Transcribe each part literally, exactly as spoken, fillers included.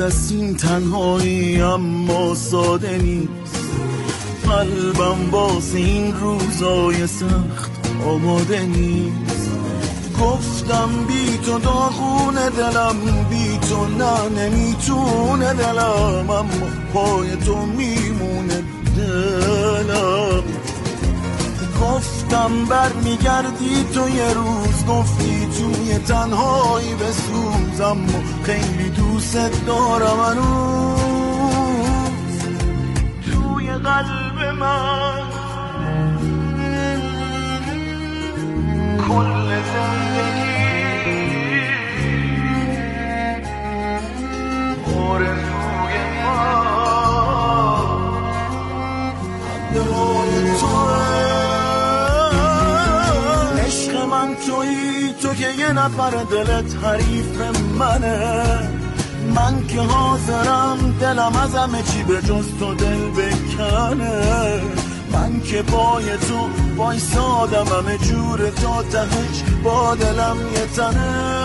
است این تنهایی اما ساده نیست. قلبم واسه این روزای سخت آماده نیست. گفتم بی تو داغونه دلم، بی تو نه نمیتونه دلم، اما پای تو میمونه دلم. گفتم بر میگردی تو یه روز، گفتی توی تنهایی بسوز، اما خیلی دوست دارم هنوز توی قلب من. کل زندگی آرزوی من دمای توه. عشق من تویی تو که یه نفر دلت حریف منه. من که حاضرم دلم از همه چی به جز تو دل بکنه. من که پای تو وایسادم همه جور تا تهش با دلم یه تنه.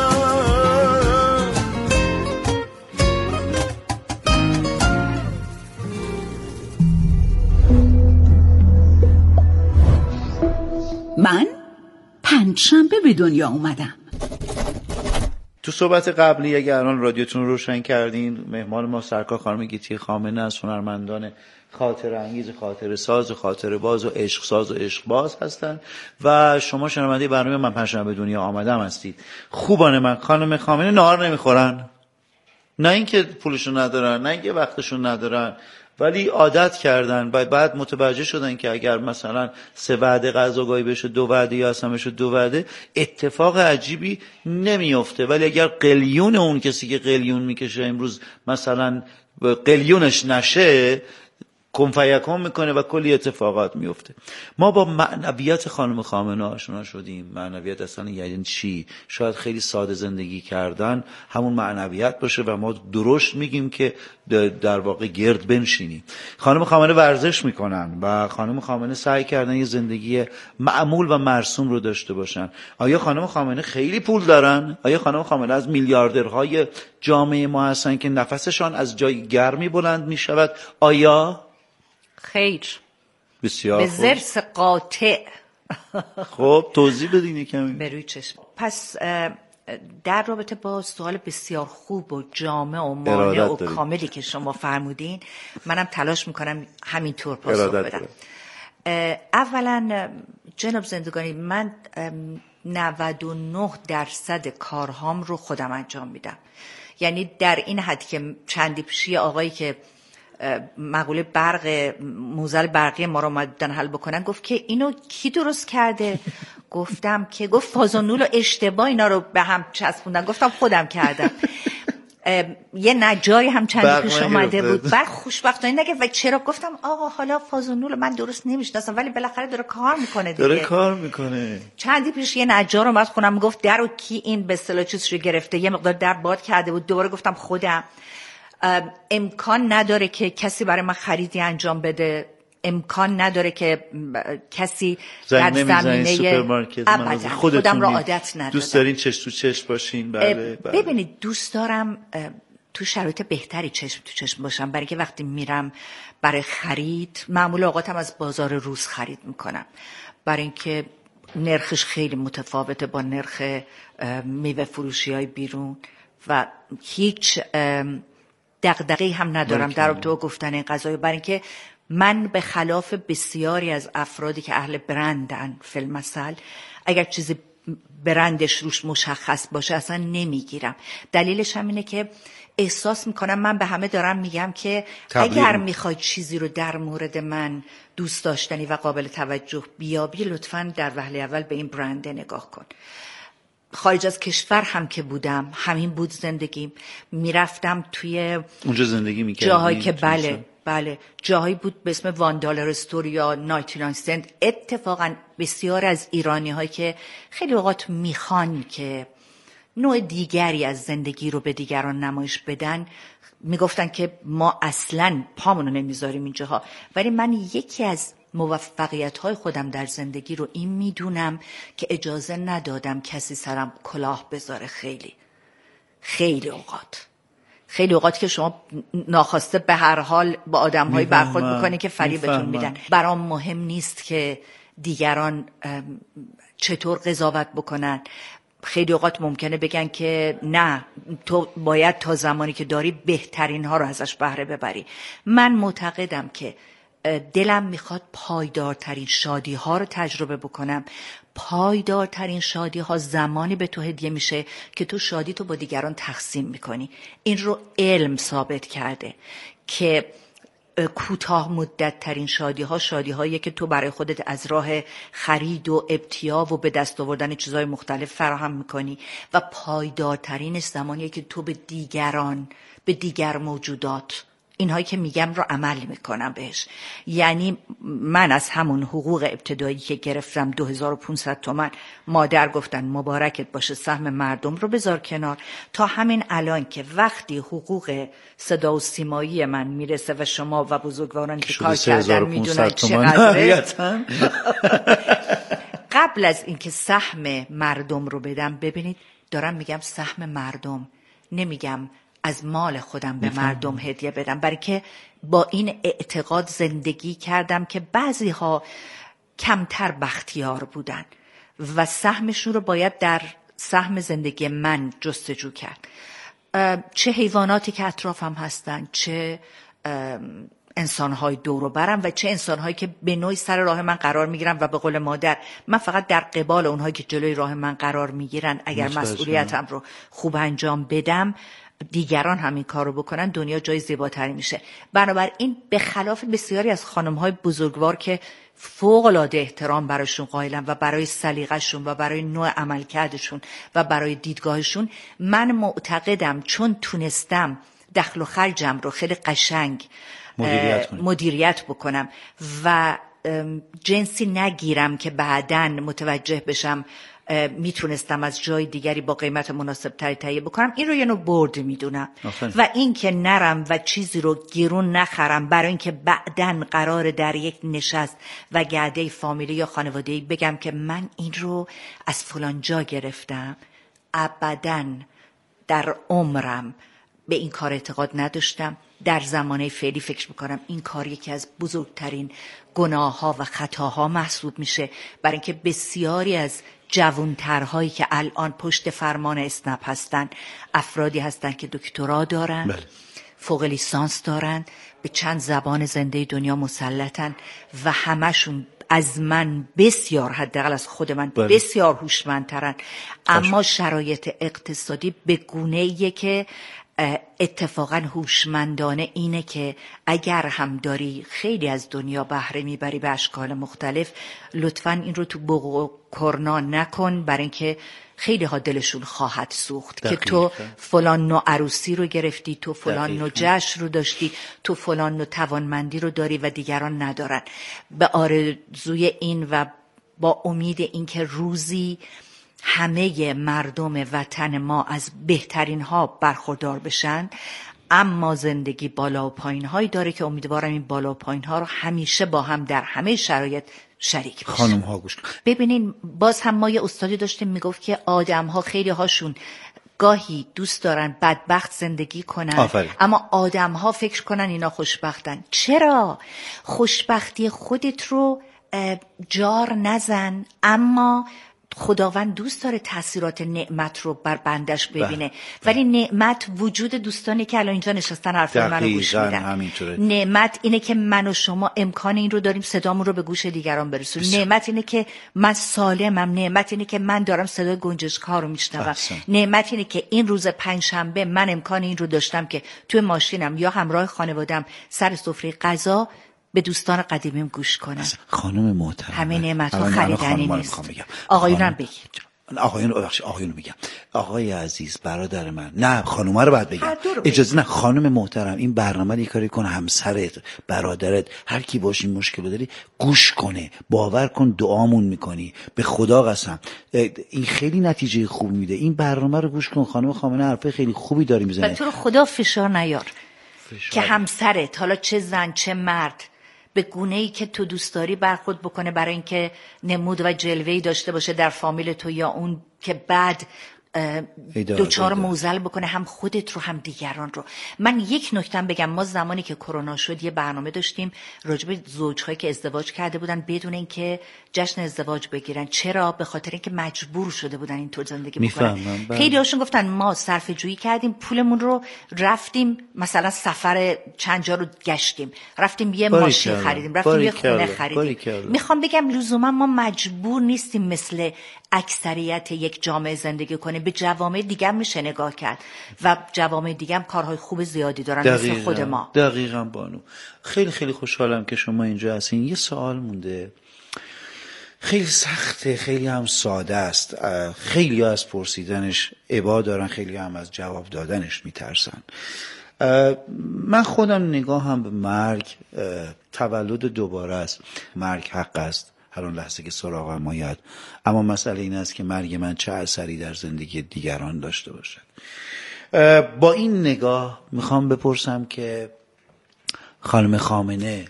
من پنجشنبه به دنیا اومدم. تو صحبت قبلی اگر الان رادیوتون رو روشن کردین، مهمان ما سرکار خانم گیتی خامنه از هنرمندان خاطر انگیز، خاطر ساز و خاطر باز و عشق ساز و عشق باز هستن و شما شنونده برنامه من پنجشنبه به دنیا آمدم هستید. خوبانه من خانم خامنه نهار نمیخورن، نه اینکه پولشون ندارن، نه اینکه وقتشون ندارن، ولی عادت کردن و بعد متوجه شدن که اگر مثلا سه وعده غذاگاهی بشه دو وعده یا اصلا بشه دو وعده اتفاق عجیبی نمیفته. ولی اگر قلیون اون کسی که قلیون میکشه امروز مثلا قلیونش نشه کن فیکون میکنه و کلی اتفاقات میفته. ما با معنویت خانم خامنه آشنا شدیم. معنویت اصلا یعنی چی؟ شاید خیلی ساده زندگی کردن همون معنویت باشه و ما درشت میگیم که در واقع گرد بنشینیم. خانم خامنه ورزش میکنن و خانم خامنه سعی کردن یه زندگی معمول و مرسوم رو داشته باشن. آیا خانم خامنه خیلی پول دارن؟ آیا خانم خامنه از میلیاردرهای جامعه ما هستن که نفسشان از جای گرمی بلند میشود؟ آیا خیر، بسیار به زرس قاطع. خب توضیح بدین کمی. بروی چشم. پس در رابطه با سوال بسیار خوب و جامع و مانع و کاملی که شما فرمودین، منم تلاش میکنم همینطور پاسخ بدم. اولا جناب زندگانی، من نود و نه درصد کارهام رو خودم انجام میدم. یعنی در این حد که چندی پیشی آقایی که مقوله برق موزل برقی ما رو اومدن حل بکنن گفت که اینو کی درست کرده؟ گفتم که گفت فازونول و اشتباه اینا رو به هم چسبوندن. گفتم خودم کردم. یه نجاری هم چند پیش اومده بود، بعد خوشبختانه نگه و چرا؟ گفتم آقا حالا فازونول من درست نمیشناسم ولی بالاخره داره کار میکنه دیگه. داره کار میکنه. چندی پیش یه نجار اومد خونم گفت درو کی این به اصطلاح چیزش رو گرفته، یه مقدار در باد کرده بود. دوباره گفتم خودم. امکان نداره که کسی برای من خریدی انجام بده، امکان نداره که کسی در زمینه سوپرمارکت ابدا خودم را عادت ندارم. دوست دارین چشم تو چشم باشین؟ بله, بله. ببینید دوست دارم تو شرایط بهتری چشم تو چشم باشم، برای که وقتی میرم برای خرید معمول اوقاتم از بازار روز خرید میکنم، برای اینکه نرخش خیلی متفاوته با نرخ میوه فروشی های بیرون و هیچ دغدغه‌ای هم ندارم در تو گفتن این قضایی، برای اینکه من به خلاف بسیاری از افرادی که اهل برندن فی المثل اگر چیزی برندش روش مشخص باشه اصلا نمیگیرم. دلیلش هم اینه که احساس میکنم من به همه دارم میگم که تبلیغ. اگر میخوای چیزی رو در مورد من دوست داشتنی و قابل توجه بیابی لطفاً در وهله اول به این برند نگاه کن. خارج از کشور هم که بودم همین بود زندگیم. میرفتم توی اونجا زندگی میکردی؟ جاهایی که بله بله جاهایی بود به اسم وان دلار استور یا نایتی ناین سنت. اتفاقا بسیار از ایرانی هایی که خیلی اوقات میخوان که نوع دیگری از زندگی رو به دیگران نمایش بدن میگفتن که ما اصلاً پامونو نمیذاریم اینجاها، ولی من یکی از موفقیت های خودم در زندگی رو این میدونم که اجازه ندادم کسی سرم کلاه بذاره. خیلی خیلی اوقات خیلی اوقات که شما ناخواسته به هر حال با آدم‌های برخورد میکنه که فریبتون میدن. برام مهم نیست که دیگران چطور قضاوت بکنن. خیلی اوقات ممکنه بگن که نه، تو باید تا زمانی که داری بهترین ها رو ازش بهره ببری. من معتقدم که دلم میخواد پایدارترین شادی ها رو تجربه بکنم. پایدارترین شادی ها زمانی به تو هدیه میشه که تو شادی تو با دیگران تقسیم میکنی. این رو علم ثابت کرده که کوتاه مدت ترین شادی ها شادی هایی که تو برای خودت از راه خرید و ابتیا و به دست آوردن چیزهای مختلف فراهم میکنی و پایدارترینش زمانیه که تو به دیگران، به دیگر موجودات اینهایی که میگم رو عمل میکنم بهش. یعنی من از همون حقوق ابتدایی که گرفتم دو هزار و پانصد تومان، مادر گفتن مبارکت باشه سهم مردم رو بذار کنار، تا همین الان که وقتی حقوق صدا و سیمایی من میرسه و شما و بزرگوارانی که کار کردن میدونن چقدره. قبل از اینکه سهم مردم رو بدم، ببینید دارم میگم سهم مردم، نمیگم از مال خودم به مردم هدیه بدم، برای که با این اعتقاد زندگی کردم که بعضی ها کمتر بختیار بودن و سهمشون رو باید در سهم زندگی من جستجو کرد. چه حیواناتی که اطرافم هستن، چه انسان‌های دور و برم و چه انسان‌هایی که به نوعی سر راه من قرار میگیرن و به قول مادر من فقط در قبال اونهایی که جلوی راه من قرار میگیرن اگر مسئولیتم رو خوب انجام بدم، دیگران همین کار رو بکنن، دنیا جای زیباتری میشه. بنابراین به خلاف بسیاری از خانم‌های بزرگوار که فوق‌العاده احترام براشون قائلم و برای سلیقه‌شون و برای نوع عملکردشون و برای دیدگاهشون، من معتقدم چون تونستم دخل و خرجم رو خیلی قشنگ مدیریت, مدیریت بکنم و جنسی نگیرم که بعداً متوجه بشم میتونستم از جای دیگری با قیمت مناسب تری تهیه بکنم، این رو یه نوع برد میدونم. و این که نرم و چیزی رو گرون نخرم برای اینکه بعداً قرار در یک نشست و گرده فامیلی یا خانواده‌ای بگم که من این رو از فلان جا گرفتم، ابداً در عمرم به این کار اعتقاد نداشتم. در زمانه فعلی فکر میکنم این کار یکی از بزرگترین گناه ها و خطاها محسوب میشه، برای اینکه بسیاری از جوانترهایی که الان پشت فرمان اسنپ هستن افرادی هستن که دکترا دارن، بله. فوق لیسانس دارن، به چند زبان زنده دنیا مسلطن و همشون از من بسیار، حداقل از خود من بله. بسیار هوشمندترن، اما شرایط اقتصادی به گونه‌ایه که اتفاقا هوشمندانه اینه که اگر هم داری خیلی از دنیا بهره میبری به اشکال مختلف، لطفاً این رو تو بوق و کرنا نکن، برای اینکه خیلی ها دلشون خواهد سوخت دقیقا. که تو فلان نوع عروسی رو گرفتی، تو فلان نوع جشن رو داشتی، تو فلان نوع توانمندی رو داری و دیگران ندارن. به آرزوی این و با امید اینکه روزی همه مردم وطن ما از بهترین ها برخوردار بشن، اما زندگی بالا و پایین هایی داره که امیدوارم این بالا و پایین ها رو همیشه با هم در همه شرایط شریک بشن. خانم ها گوش کن. ببینین باز هم ما یه استادی داشتیم میگفت که آدم ها خیلی هاشون گاهی دوست دارن بدبخت زندگی کنن آفرین. اما آدم ها فکر کنن اینا خوشبختن. چرا؟ خوشبختی خودت رو جار نزن، اما خداوند دوست داره تاثیرات نعمت رو بر بندش ببینه، ولی نعمت وجود دوستانی که الان اینجا نشستن حرف منو گوش میدن. نعمت اینه که من و شما امکان این رو داریم صدامون رو به گوش دیگران برسونیم. نعمت اینه که من سالمم. نعمت اینه که من دارم صدای گنجشک‌ها رو میشنوم. نعمت اینه که این روز پنجشنبه من امکان این رو داشتم که توی ماشینم یا همراه خانواده‌ام سر سفره غذا به دوستان قدیمیم گوش کنم. خانم محترم، همه نعمت‌ها خریدنی نیست. آقایونم بگید. آقایون ببخشید آقایون میگم. آقای عزیز، برادر من، نه خانومه رو باید بگم. اجازه نه خانم محترم، این برنامه رو کاری کن، همسرت، برادرت، هر کی باشه این مشکل داری گوش کنه. باور کن دعامون میکنی، به خدا قسم. این خیلی نتیجه خوب میده. این برنامه رو گوش کن. خانم خامنه حرف خیلی خوبی داری میزنه. تو رو خدا فشار نیار فشار. که همسرت، حالا چه زن چه مرد، به گونه‌ای که تو دوست داری برخورد بکنه برای اینکه نمود و جلوه‌ای داشته باشه در فامیل تو، یا اون که بعد دوچار موزل بکنه، هم خودت رو هم دیگران رو. من یک نکته بگم، ما زمانی که کرونا شد یه برنامه داشتیم راجع به زوج‌هایی که ازدواج کرده بودن بدون اینکه جشن ازدواج بگیرن. چرا؟ به خاطر اینکه مجبور شده بودن اینطور زندگی بکنن. خیلی هاشون گفتن ما صرفه جویی کردیم، پولمون رو رفتیم مثلا سفر چند جا رو گشتیم، رفتیم یه ماشین خریدیم، رفتیم یه خونه خریدیم. میخوام بگم لزوما ما مجبور نیستیم مثل اکثریت یک جامعه زندگی کنیم. به جوامع دیگه میشه نگاه کرد و جوامع دیگه هم کارهای خوب زیادی دارن دقیقا. مثل خود ما. دقیقاً بانو. خیلی خیلی خوشحالم که شما اینجا هستین. یه سوال مونده، خیلی سخته، خیلی هم ساده است، خیلی از پرسیدنش ابا دارن، خیلی هم از جواب دادنش میترسن. من خودم نگاهم به مرگ تولد دوباره است. مرگ حق است هر اون لحظه که سراغم آید، اما مسئله این است که مرگ من چه اثری در زندگی دیگران داشته باشد. با این نگاه میخوام بپرسم که خانم خامنه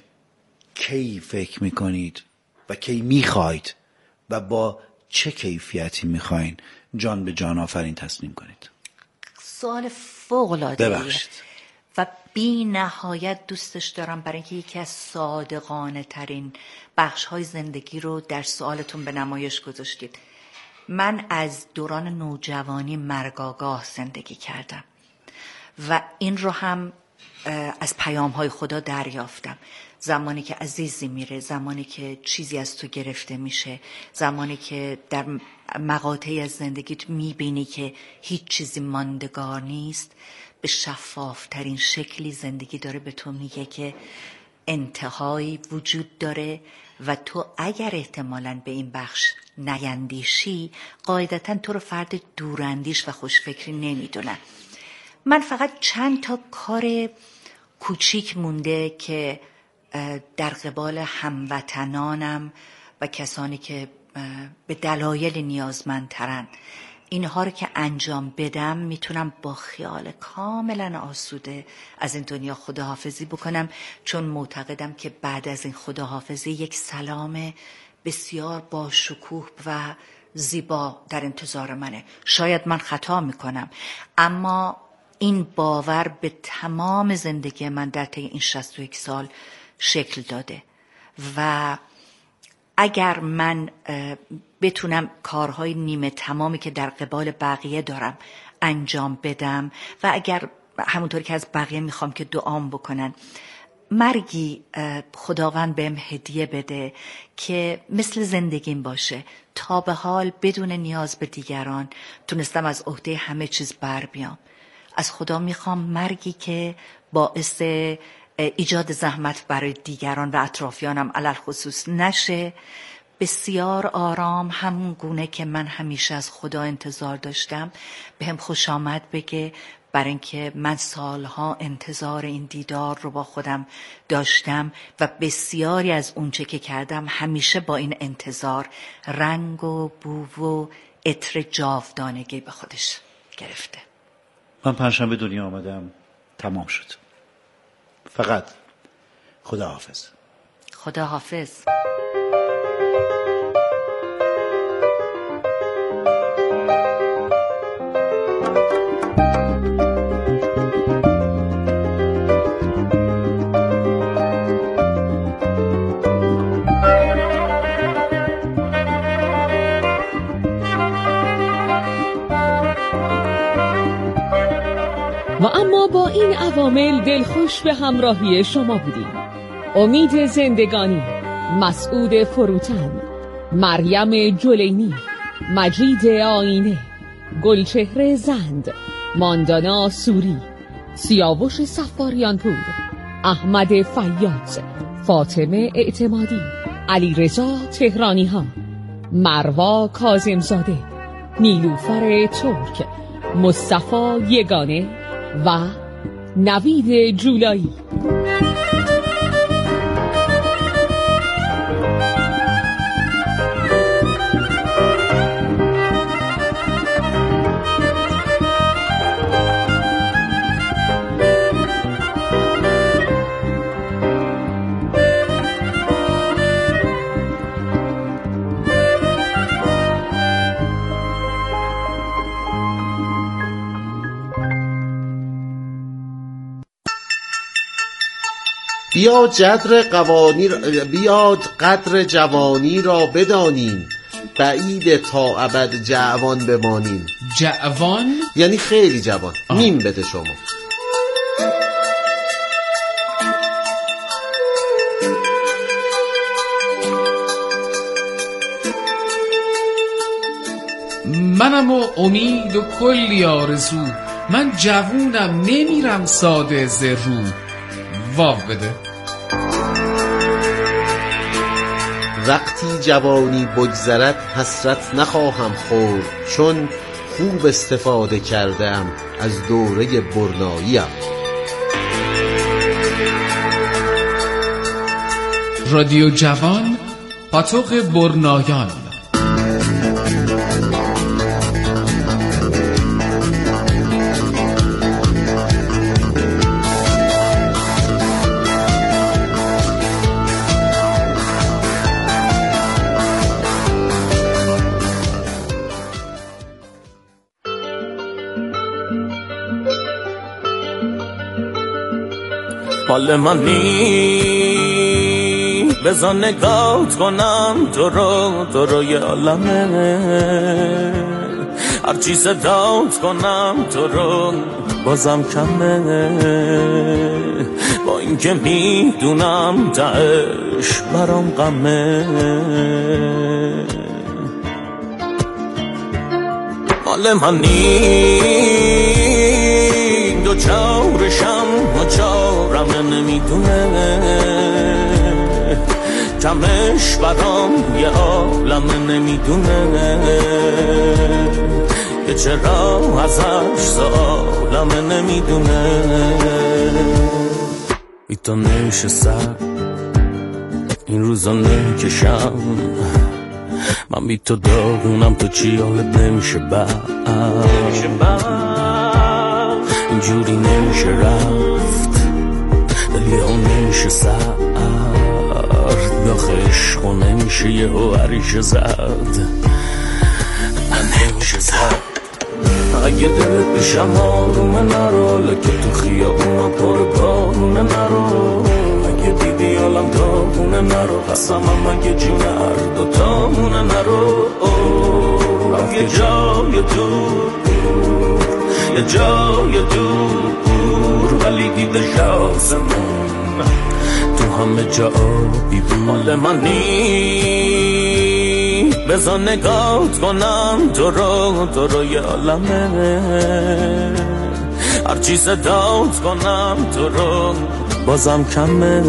کی فکر میکنید و کی میخواید و با چه کیفیتی میخواین جان به جان آفرین تسلیم کنید؟ سوال فوق‌العاده ببخشید و بی نهایت دوستش دارم، برای اینکه یکی از صادقانه ترین بخش های زندگی رو در سوالتون به نمایش گذاشتید. من از دوران نوجوانی مرگاگاه زندگی کردم و این رو هم از پیام های خدا دریافتم. زمانی که عزیزی میره، زمانی که چیزی از تو گرفته میشه، زمانی که در مقاطعی از زندگیت میبینی که هیچ چیزی ماندگار نیست، به شفافترین شکلی زندگی داره به تو میگه که انتهایی وجود داره و تو اگر احتمالاً به این بخش نیندیشی قاعدتاً تو رو فرد دوراندیش و خوشفکری نمیدونن. من فقط چند تا کار کوچیک مونده که در قبال هموطنانم و کسانی که به دلایل نیازمندترن اینها رو که انجام بدم میتونم با خیال کاملا آسوده از این دنیا خداحافظی بکنم، چون معتقدم که بعد از این خداحافظی یک سلام بسیار با شکوه و زیبا در انتظار منه. شاید من خطا میکنم، اما این باور به تمام زندگی من در طی این شصت و یک سال شکل داده و اگر من بتونم کارهای نیمه تمامی که در قبال بقیه دارم انجام بدم و اگر همونطوری که از بقیه میخوام که دعام بکنن، مرگی خداوند بهم هدیه بده که مثل زندگیم باشه، تا به حال بدون نیاز به دیگران تونستم از عهده همه چیز بر بیام. از خدا میخوام مرگی که باعث ایجاد زحمت برای دیگران و اطرافیانم علل خصوص نشه، بسیار آرام، همون گونه که من همیشه از خدا انتظار داشتم، بهم خوش آمد بگه، برای اینکه من سالها انتظار این دیدار رو با خودم داشتم و بسیاری از اونچه که کردم همیشه با این انتظار رنگ و بو و عطر جاودانگی به خودش گرفته. من پنجشنبه دنیا آمدم، تمام شد. فقط خدا حافظ. خدا حافظ. و اما با این عوامل دلخوش به همراهی شما بودیم. امید زندگانی، مسعود فروتن، مریم جلینی، مجید آینه، گلچهره زند، ماندانا سوری، سیاوش سفاریانپور، احمد فیاض، فاطمه اعتمادی، علیرضا تهرانی ها، مروا کاظمزاده، نیلوفر ترک، مصطفی یگانه و نوید جولایی. بیا جدر قوانی بیاد قدر جوانی را بدانیم، بعید تا ابد جوان بمانیم. جوان یعنی خیلی جوان. آه. میم بده شما. منم و امید و کلی آرزو، من جوونم نمیرم ساده ز رو. واو بده. وقتی جوانی بگذرد حسرت نخواهم خورد، چون خوب استفاده کردم از دوره برناییم. رادیو جوان، پاتوق برنایان. مال منی بذار نگات کنم تو رو، تو رو یه عالمه، هرچی صدات کنم تو رو بازم کمه، با اینکه میدونم تهش برام غمه. مال منی دو چارشم و چارم نمیدونه، کمش برام یه عالم نمیدونه، که چرا ازش سالم نمیدونه. بی تو نشستم این روزا نکشم، من بی تو داغونم، تو چی حالت نمیشه بعد، اینجوری نمیشه رفت، دلی ها نمیشه سرد، داخل عشقو نمیشه یه هو عریش زد، نمیشه زد. اگه دلت بشم آرومه نرو، لکه تو خیابونا پر بارونه نرو، اگه دیدی حالم داغونه نرو، قسمم اگه جون هر دوتامونه نرو. رفت یه جای دور، یه جای دور، ولی دیده شاسمون تو همه جا آبی بود. مال منی بذار نگات کنم تو رو، تو رو یه عالمه، هرچی صدات کنم تو رو بازم کمه،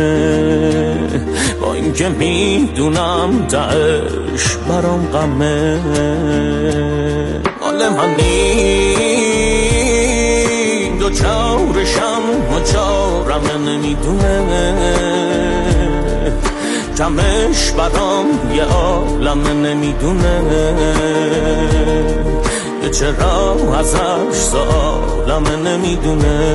با اینکه میدونم تهش برام غمه. مال منی دو چارشم و چارم نمیدونه، کمش برام یه عالم نمیدونه، که چرا ازش سالم نمیدونه.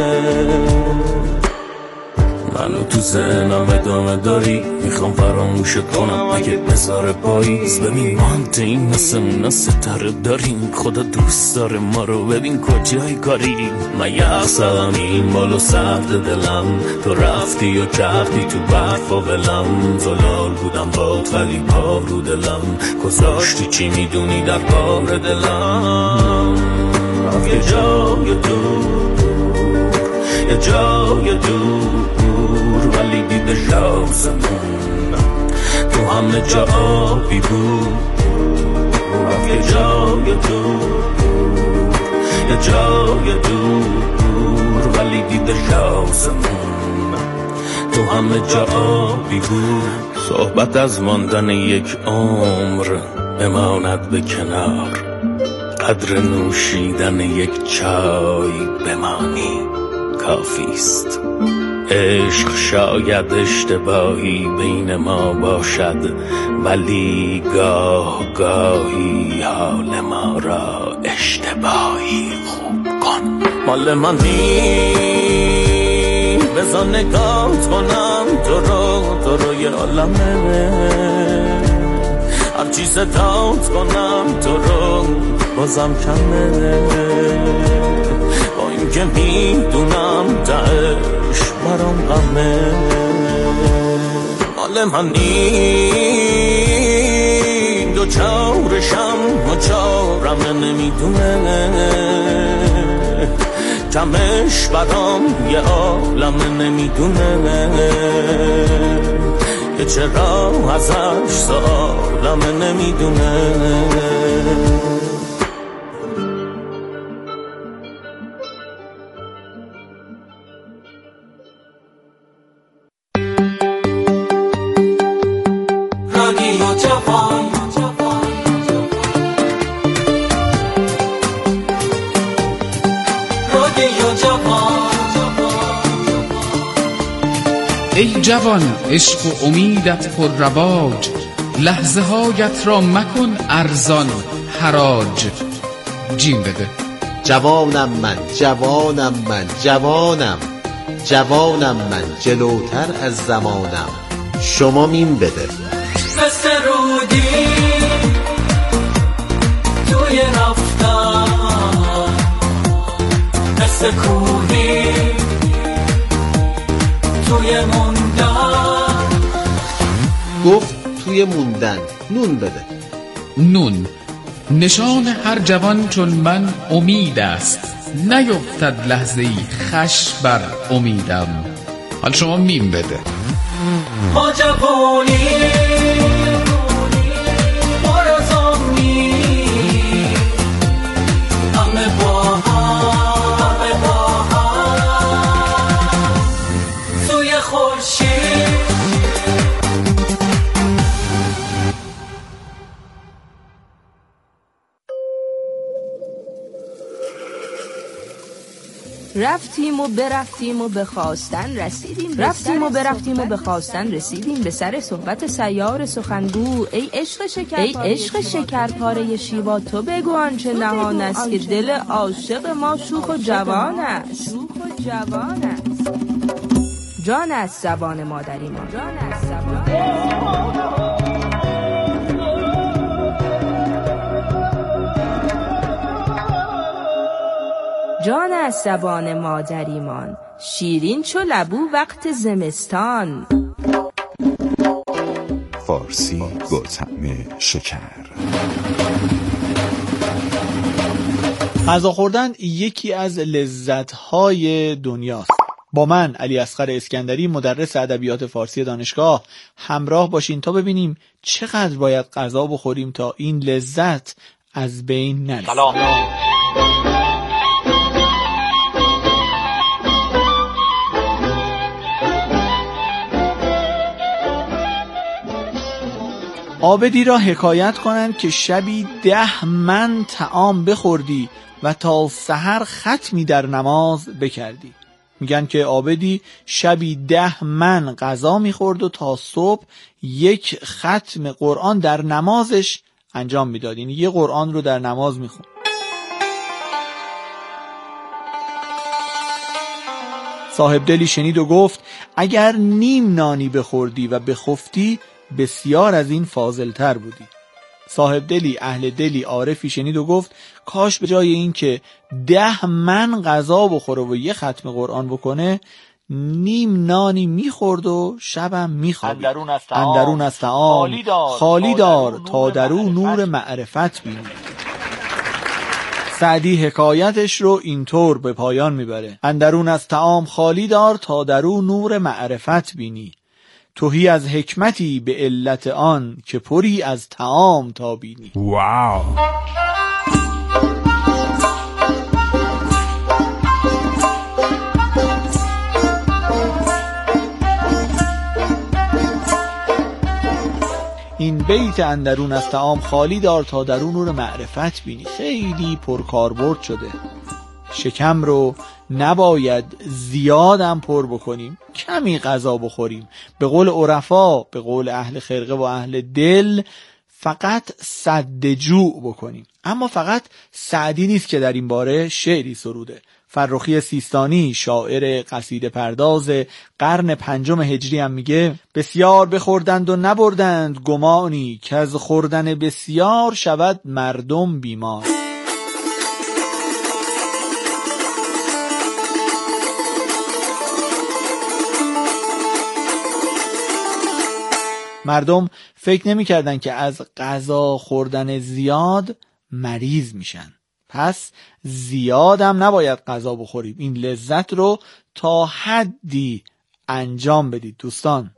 منو تو ذهنم ادامه داری، میخوام فراموشت کنم اگه بذاره پاییز. ببین ما هم تیم مثل اونا ستاره داریم، خدا دوست داره ما رو، ببین کجای کاریم. من یخ زدم این بالو سرد دلم، تو رفتی و کردی تو برف و ولم، زلال بودم باد ولی پا رو دلم، گذاشتی چی میدونی در کار دلم. رفت یه جای دور، یه جای دور، ولی دیده شاسمون تو همه جا آبی بود. رفت یه جای دور، یه جای دور، ولی دیده شاسمون تو همه جا آبی بود. صحبت از ماندن یک عمر بماند به کنار، قدر نوشیدن یک چای بمانی کافیست. عشق شاید اشتباهی بین ما باشد، ولی گاه گاهی حال ما را اشتباهی خوب کن. مال منی بذار نگات کنم تو رو، تو رو یه عالمه، هرچی صدات کنم تو رو بازم کمه، که میدونم تهش برام غمه حال من این دو چارشم و چارم نمیدونه کمش برام یه عالم نمیدونه که چرا ازش سوالم نمیدونه رادیو جوان رادیو جوان ای جوان عشق و امیدت پر رواج لحظه هایت را مکن ارزان حراج جیم بده جوانم من جوانم من جوانم جوانم من جلوتر از زمانم شما مین بده مثل رودی توی رفتن مثل کوهی توی موندن گفت توی موندن نون بده نون نشان هر جوان چون من امید است نیفتد لحظه ای خش بر امیدم حال شما میم بده ما جوانی برزامی همه با هم همه با هم سوی خورشید رفتیم و برفتیم و به خواستن رسیدیم رفتیم و برفتیم و به خواستن رسیدیم به سر صحبت سیار سخنگو ای عشق شکر ای عشق شکرپاره شیوا تو بگو آنچه نهان است که دل عاشق ما شوخ و جوان است شوخ و جوان است جان است زبان مادری ما جان است زبان جان از زبان مادریمان شیرین چو لبو وقت زمستان فارسی با طعم شکر. غذا خوردن یکی از لذت‌های دنیاست. با من علی اصغر اسکندری مدرس ادبیات فارسی دانشگاه همراه باشین تا ببینیم چقدر باید غذا بخوریم تا این لذت از بین نره. سلام. عابدی را حکایت کنند که شبی ده من طعام بخوردی و تا سحر ختمی در نماز بکردی. میگن که عابدی شبی ده من غذا میخورد و تا صبح یک ختم قرآن در نمازش انجام میداد، یعنی یه قرآن رو در نماز میخوند. صاحب دلی شنید و گفت اگر نیم نانی بخوردی و بخفتی بسیار از این فاضل تر بودی. صاحب دلی اهل دلی عارفی شنید و گفت کاش به جای این که ده من غذا بخوره و یه ختم قرآن بکنه نیم نانی میخورد و شبم میخوابید. اندرون از طعام خالی دار تا درو نور معرفت بینی. سعدی حکایتش رو اینطور به پایان میبره: اندرون از طعام خالی دار تا درو نور معرفت بینی. توهی از حکمتی به علت آن که پری از طعام تا بینی. واو. این بیت اندرون از طعام خالی دار تا درون نور معرفت بینی خیلی پرکاربرد شده. شکم رو نباید زیادم پر بکنیم، کمی غذا بخوریم. به قول عرفا، به قول اهل خرقه و اهل دل، فقط سد جوع بکنیم. اما فقط سعدی نیست که در این باره شعری سروده. فرخی سیستانی شاعر قصیده پرداز قرن پنجم هجری هم میگه بسیار بخوردند و نبردند گمانی که از خوردن بسیار شود مردم بیمار. مردم فکر نمی کردن که از غذا خوردن زیاد مریض میشن. پس زیادم نباید غذا بخورید. این لذت رو تا حدی انجام بدید دوستان.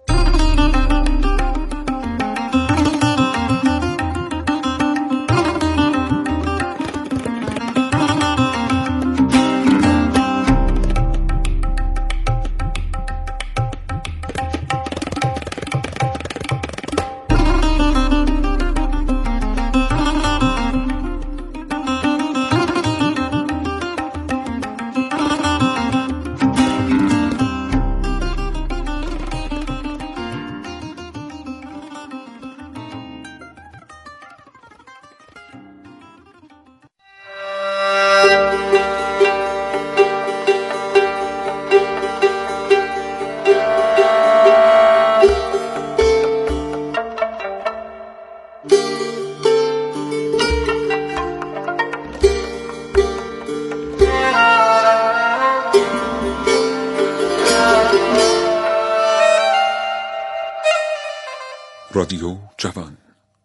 رادیو جوان.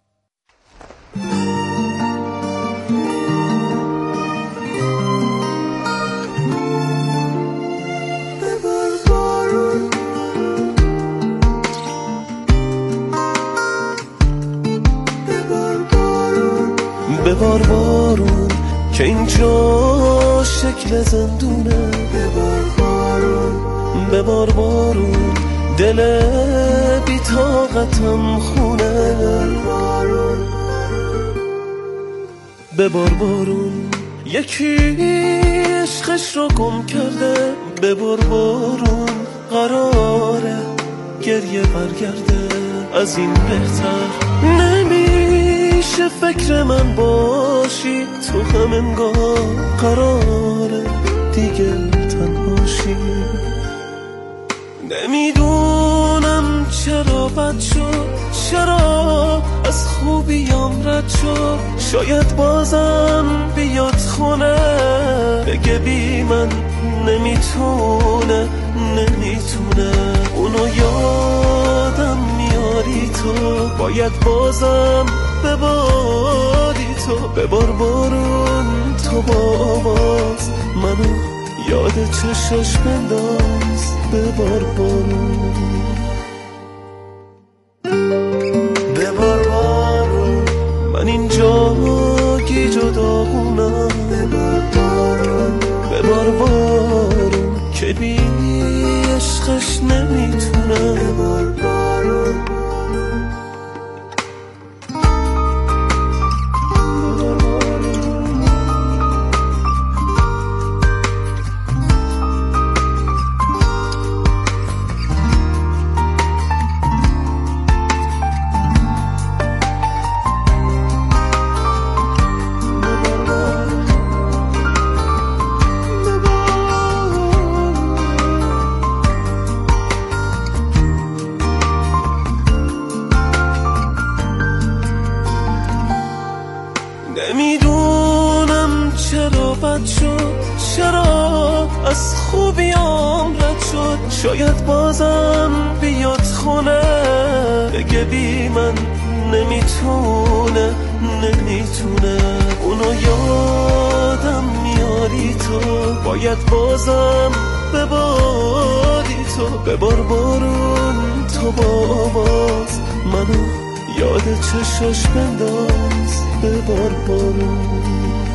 ببار بارون که اینجا شکل زندونه، ببار بارون ببار بارون دل بی طاقتم خونه، ببار بارون یکی عشقش رو گم کرده، ببار بارون قراره گریه برگرده، از این بهتر نمیشه فکر من باشی، تو هم انگار قراره دیگه تنهاشی، نمیدونم چرا بد شد، چرا از خوبیام رد شد، شاید بازم بیاد خونه بگه بی من نمیتونه نمیتونه، اونو یادم میاری تو، باید بازم بباری تو، ببار بارون تو با آواز منو یاد چشاش بنداز، ببار بارون ببار بارون من اینجا گیج و داغونم، ببار بارون ببار بارون که بی عشقش نمیتونم، ببار بارون نمیدونم چرا بد شد، چرا از خوبیام رد شد، شاید بازم بیاد خونه بگه بی من نمیتونه نمیتونه، اونو یادم میاری تو، باید بازم بباری تو، ببار بارون تو با آواز منو یاد چشاش بنداز، ببار بارون